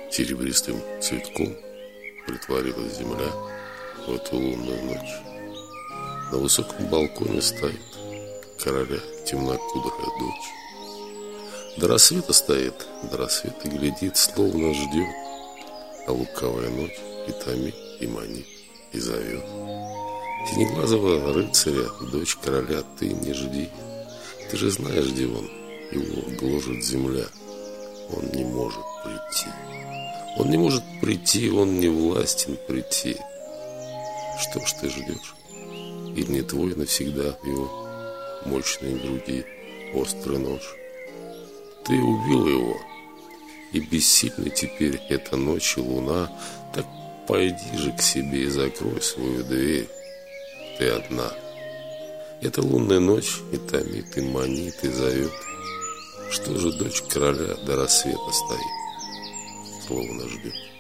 Серебристым цветком притворилась земля в эту лунную ночь. На высоком балконе стоит короля темнокудрая дочь. До рассвета стоит, до рассвета глядит, словно ждет. А лукавая ночь и томит, и манит, и зовет. Синеглазого рыцаря, дочь короля, ты не жди. Ты же знаешь, где он, его гложет земля. Он не может прийти. Он не может прийти, он не властен прийти. Что ж ты ждешь? Или не твой навсегда в его мощной груди острый нож? Ты убил его, и бессильна теперь эта ночь и луна. Так пойди же к себе и закрой свою дверь. Ты одна. Эта лунная ночь и томит, и манит, и зовет. Что же дочь короля до рассвета стоит, словно ждет?